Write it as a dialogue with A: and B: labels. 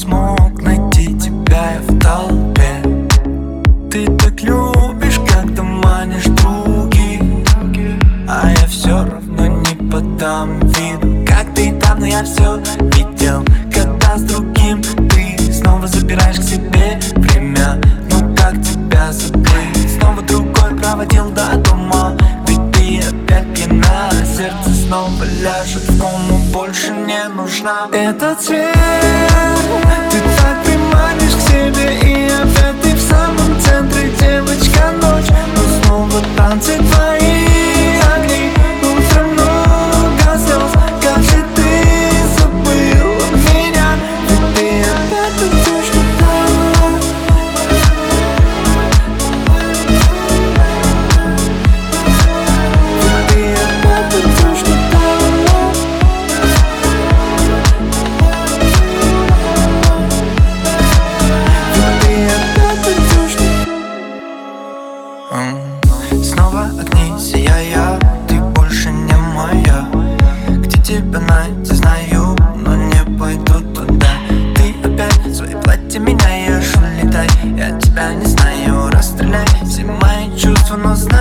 A: смог найти тебя в толпе. Ты так любишь, когда манишь других, а я все равно не подам виду. Как ты там, но я все видел. Когда с другим ты снова забираешь к себе время. Ну как тебя забыть? Снова другой проводил до дома, ведь ты опять пьяна. Сердце снова ляжет в кому, больше не нужна. Этот цвет, ты так приманишь к себе, и опять ты в самом центре, девочка, ночь. Но снова танцы твои огни, утро много слез. Как же ты забыла меня, ведь ты опять танцуешь туда. Ведь ты опять танцуешь туда. Снова огни сияя, ты больше не моя. Где тебя найти, знаю, но не пойду туда. Ты опять свои платья меняешь, улетай. Я тебя не знаю, расстреляй все мои чувства, но знай,